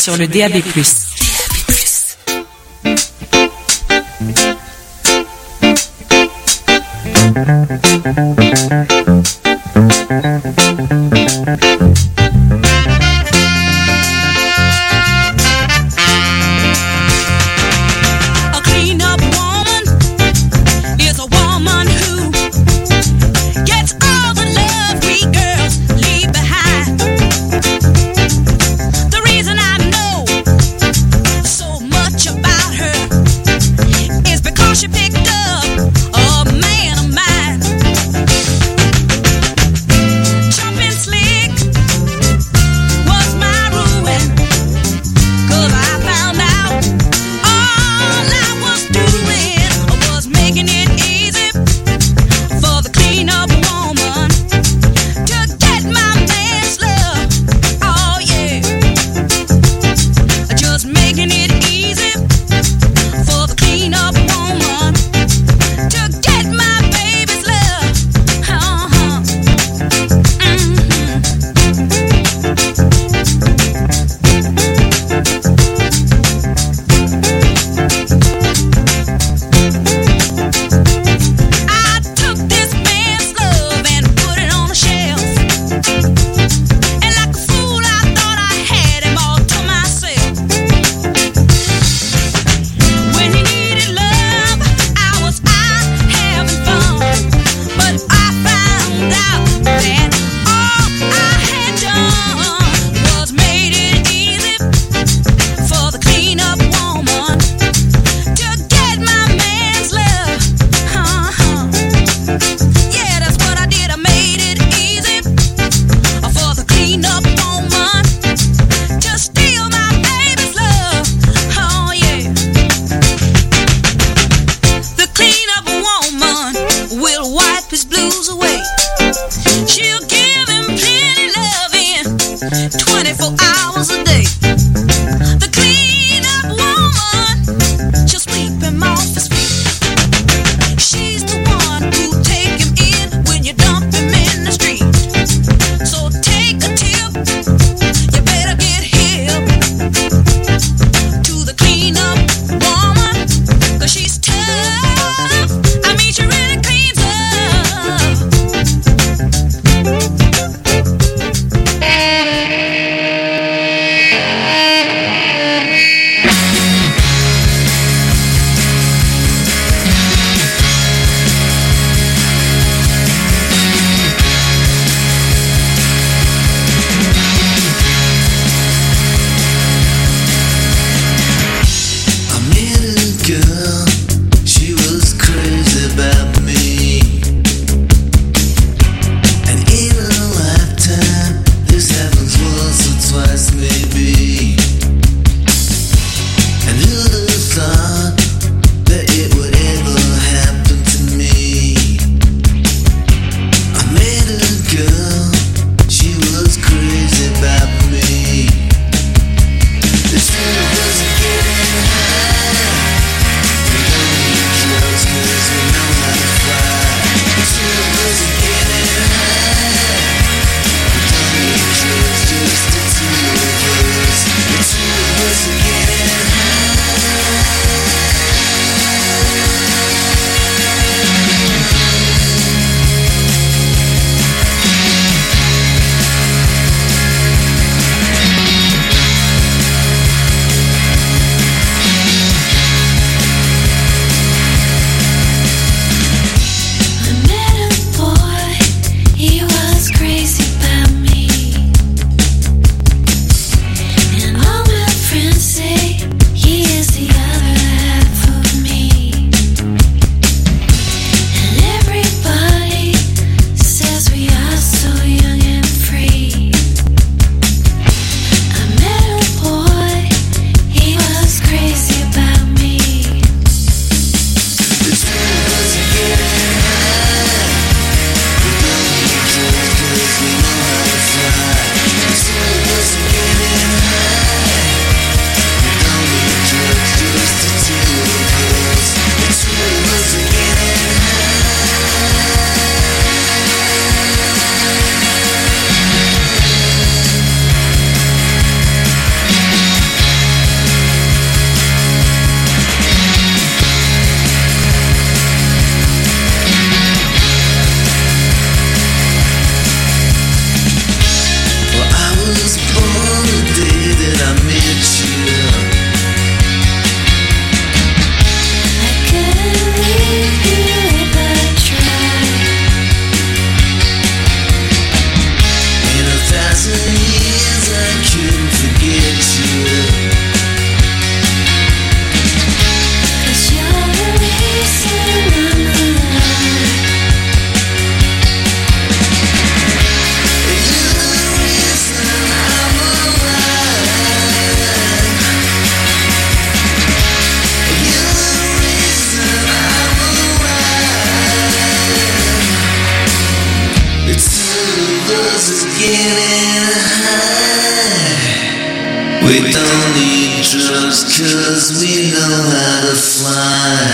sur le DAB+. Jump getting high. We don't need drugs 'cause we know how to fly.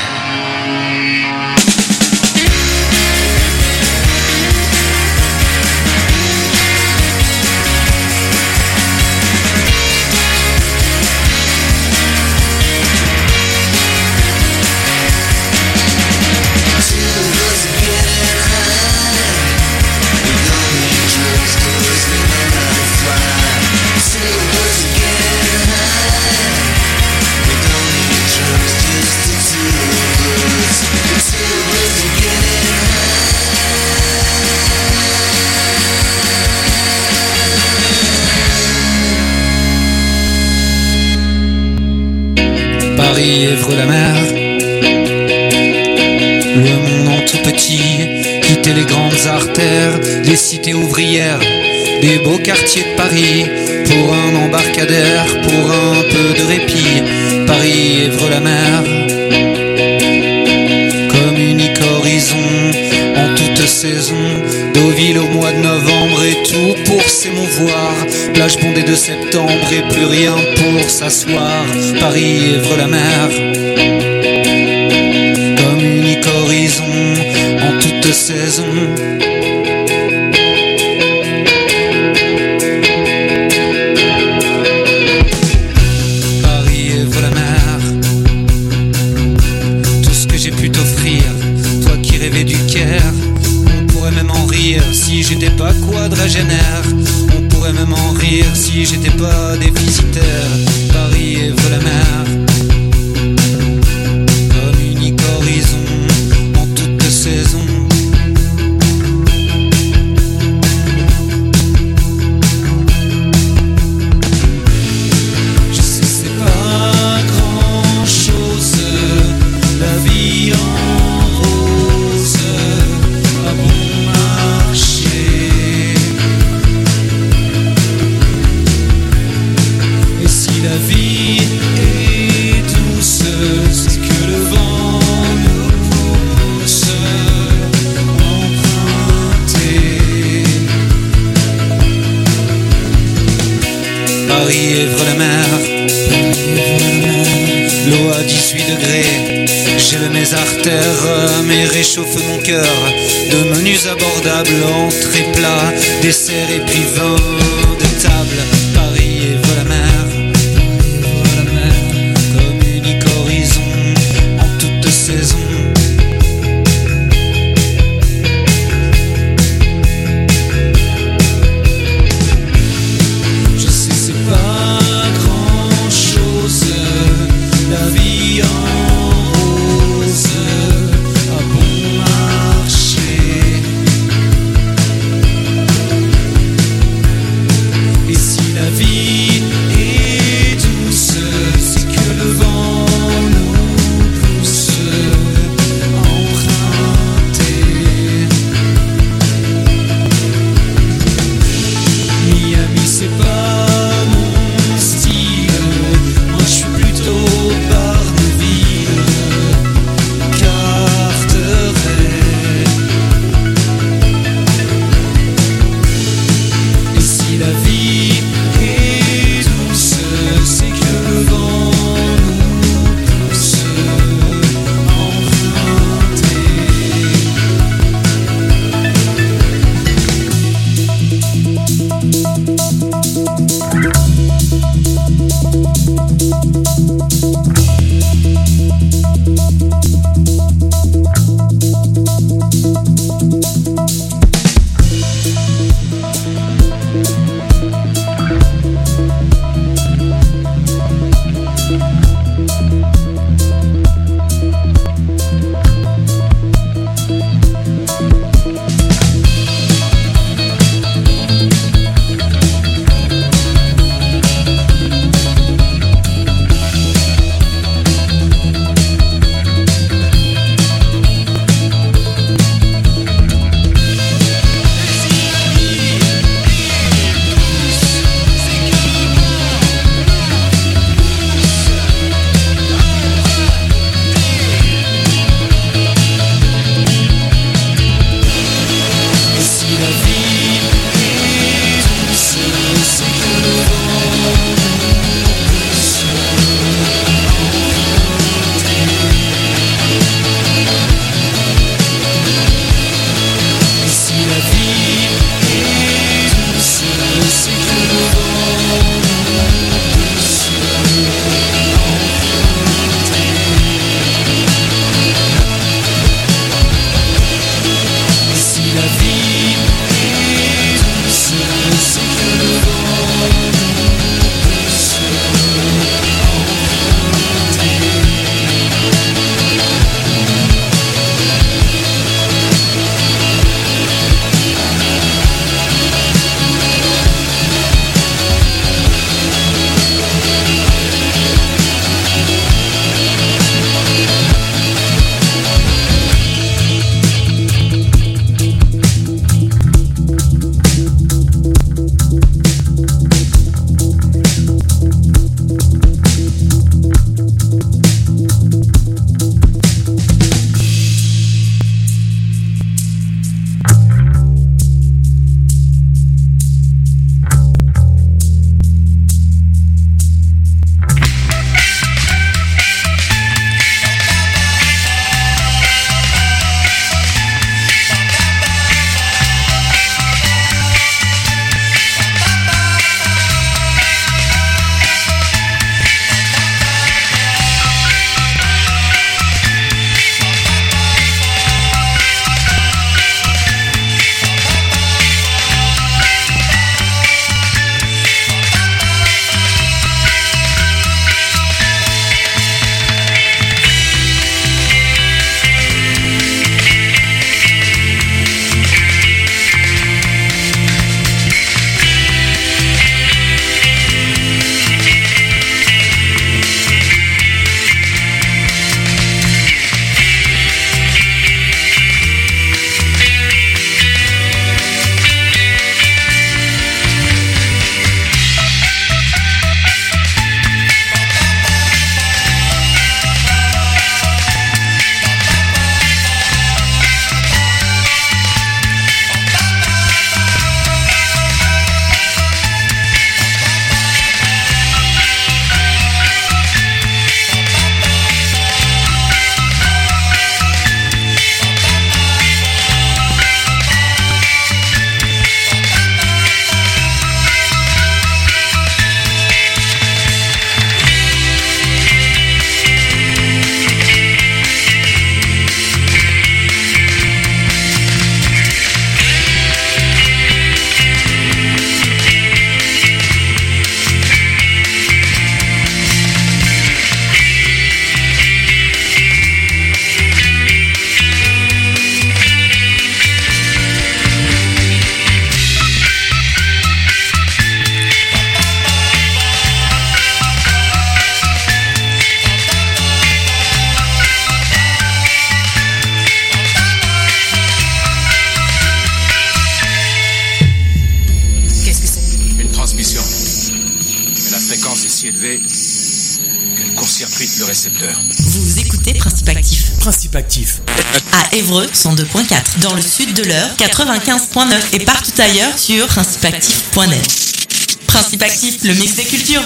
Paris, Évreux-la-Mer, le monde en tout petit, quitter les grandes artères, les cités ouvrières, des beaux quartiers de Paris, pour un embarcadère, pour un peu de répit. Paris, Évreux-la-Mer, comme unique horizon, en toute saison, Deauville au mois de novembre et tout pour s'émouvoir. Plage bondée de septembre et plus rien pour s'asseoir. Paris, Évreux-la-Mer, comme unique horizon, en toute saison. Paris, Évreux-la-Mer, tout ce que j'ai pu t'offrir, toi qui rêvais du Caire. On pourrait même en rire si j'étais pas quadragénaire. On pourrait même en rire si j'étais pas déficitaire. Paris, Évreux-la-Mer, comme unique horizon, en toute saison. Je sais c'est pas grand chose, la vie en rose, à bon marché. Et si la vie est douce, c'est que le vent nous pousse emprunter. Paris, Évreux-la-Mer, l'eau à 18 degrés, gèle mes artères, mais réchauffe mon cœur. De menus abordables, entrées plats, desserts et puis vin de table. Paris, Évreux-la-Mer, comme unique horizon, en toute saison. Je sais c'est pas grand chose, la vie en rose, à bon marché. Et si la vie est douce, c'est que le vent nous pousse emprunter. Miami c'est pas mon style, moi je suis plutôt Barneville. récepteur. Vous écoutez Principe Actif. Principe Actif. À Évreux, 102.4. Dans le sud de l'Eure, 95.9. Et partout ailleurs sur principeactif.net. Principe Actif, le mix des cultures.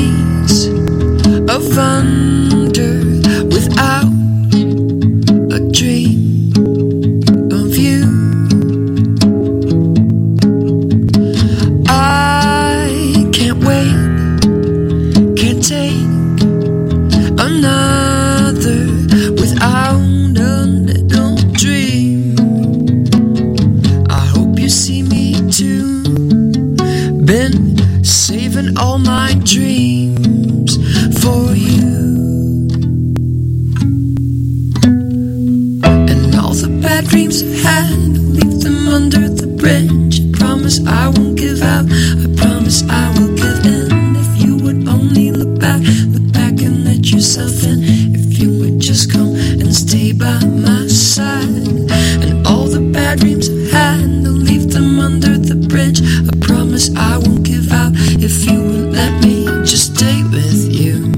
of thunder without a dreams I had, leave them under the bridge. I promise I won't give out, I promise I will give in. If you would only look back and let yourself in. If you would just come and stay by my side. And all the bad dreams I had, I'll leave them under the bridge. I promise I won't give out, if you would let me just stay with you.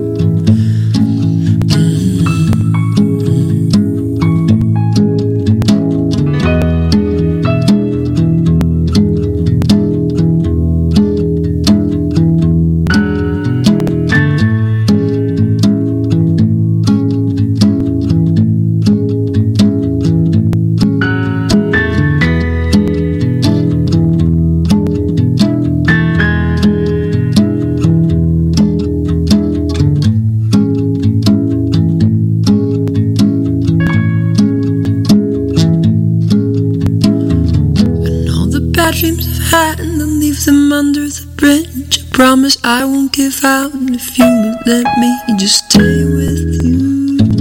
Dreams I've had, and I'll leave them under the bridge. I promise I won't give out, if you would let me just stay with you.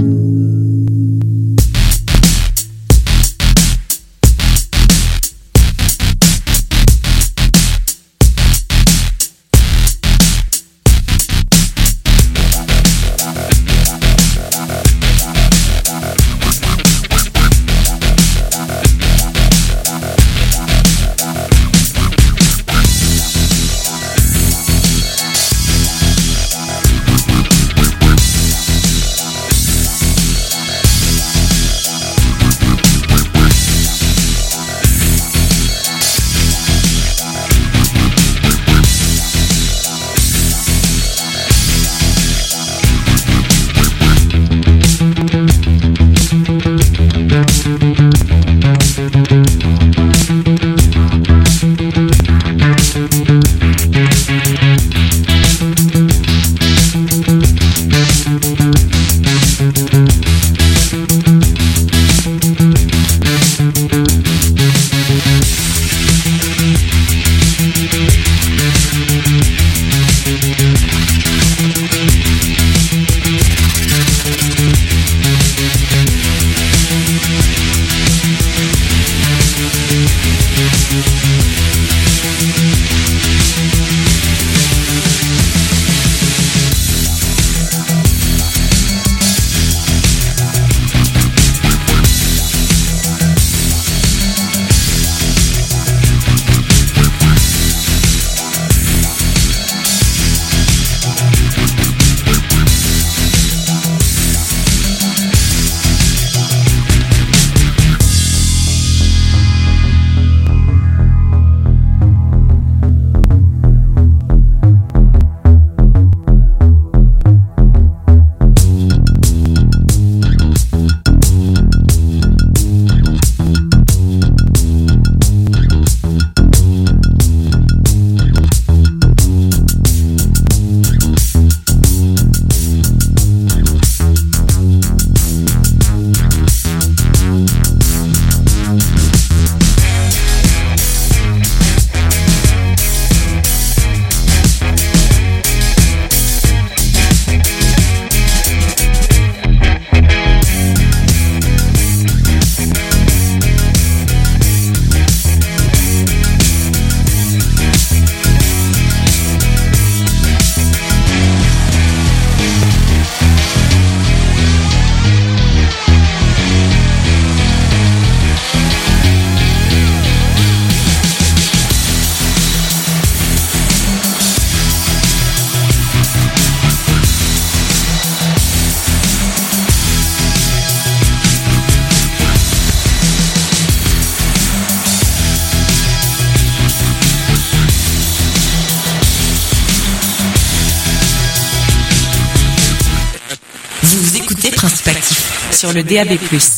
Principe Actif sur le DAB+.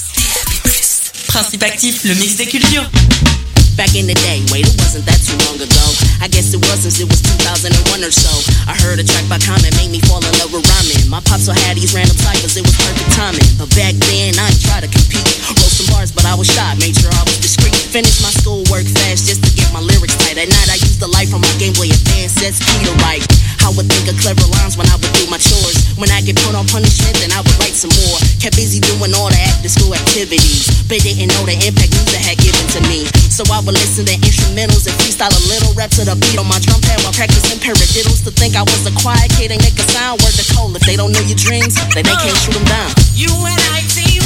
Principe Actif, le mix des cultures. Back in the day, wait, it wasn't that too long ago. I guess it was since it was 2001 or so. I heard a track by Common, made me fall in love with rhyming. My pops so had these random cyphers, it was perfect timing. But back then, I ain't try to compete. Wrote some bars, but I was shy, made sure I was discreet. Finished my schoolwork fast just to get my lyrics tight. At night, I used the light from my Game Boy Advance sets key to write. I would think of clever lines when I would do my chores. When I get put on punishment, then I would write some more. Kept busy doing all the after school activities, but didn't know the impact music had given to me. So I would listen to instrumentals and freestyle a little rap to the beat on my drum pad while practicing paradiddles. To think I was a quiet kid and make a sound word to Cole. If they don't know your dreams, then they can't shoot them down. UNITY,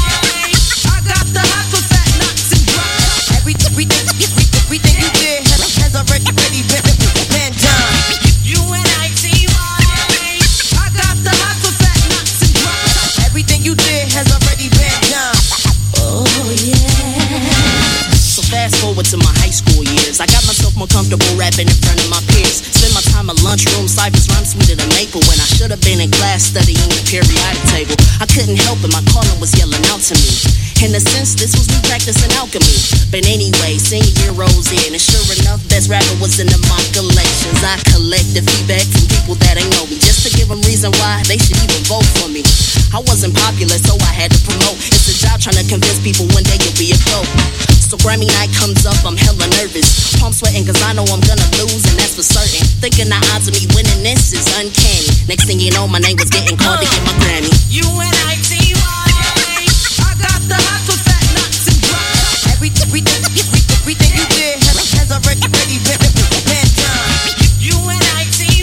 I got the hot for fat nuts and drugs. Everything you did has already been done. UNITY, I got the hot for fat nuts and drugs. Everything you did has already been done. Oh yeah. So fast forward to my high school years. I got myself more comfortable rapping in front of my peers. Spend my time at lunchroom, ciphers rhyme sweeter than maple. When I should have been in class studying the periodic table, I couldn't help it, my calling was yelling out to me. In a sense, this was me practicing alchemy. But anyway, senior year rolls in, and sure enough, best rapper was in my collections. I collected feedback from people that ain't know me, just to give them reason why they should even vote for me. I wasn't popular, so I had to promote. It's a job trying to convince people one day you'll be a GOAT. So Grammy night comes up, I'm hella nervous. Palm sweating cause I know I'm gonna lose, and that's for certain. Thinking the odds of me winning this is uncanny. Next thing you know, my name was getting called to get my Grammy. UNITY, I got the hot for fat nuts and drugs. Everything you did has already been done. UNITY,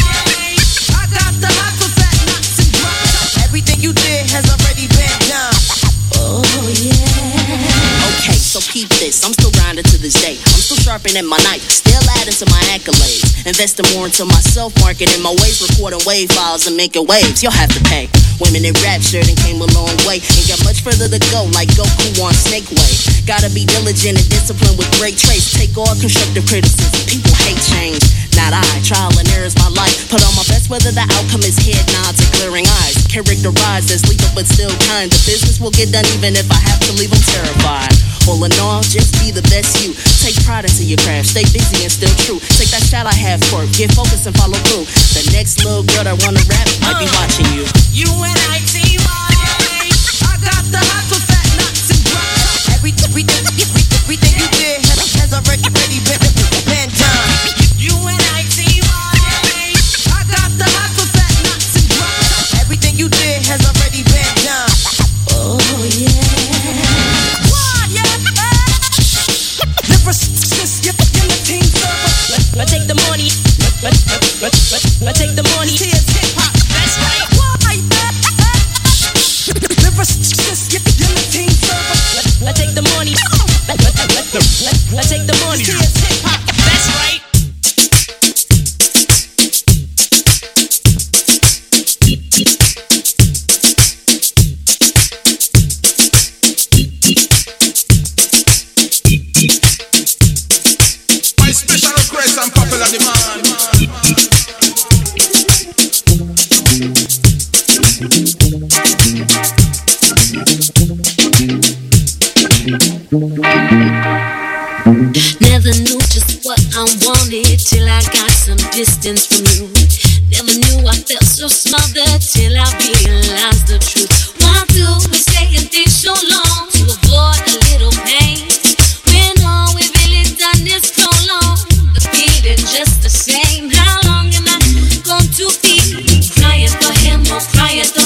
I got the hot for fat nuts and drugs. Everything you did has already been done. Oh yeah. Okay, so keep this. I'm still grinding to this day. I'm still sharpening my knife, still adding to my accolades. Investing more into myself, marketing my ways, recording wave files and making waves. You'll have to pay. Women in rap sure done came a long way. Ain't got much further to go, like Goku on Snake Way. Gotta be diligent and disciplined with great traits. Take all constructive criticism. People hate change, not I. Trial and error is my life. Put on my best whether the outcome is head nods and clearing eyes. Characterized as lethal but still kind. The business will get done even if I have to leave them terrified. All in all, just be the best you. Take pride into your craft, stay busy and still true. Take that shot I have for it, get focused and follow through. The next little girl that wanna rap might be watching you. UNITY, I got the hot for fat nuts and drugs. Everything you did has already been done. UNITY, I got the hot for fat nuts and drugs. Everything you did has already been done. Oh yeah. I take the money. I take the money. Here's hip hop. That's right. I take the money. I take the money. Here's hip hop. That's right. My special request and popular demand. Never knew just what I wanted till I got some distance from you. Never knew I felt so smothered till I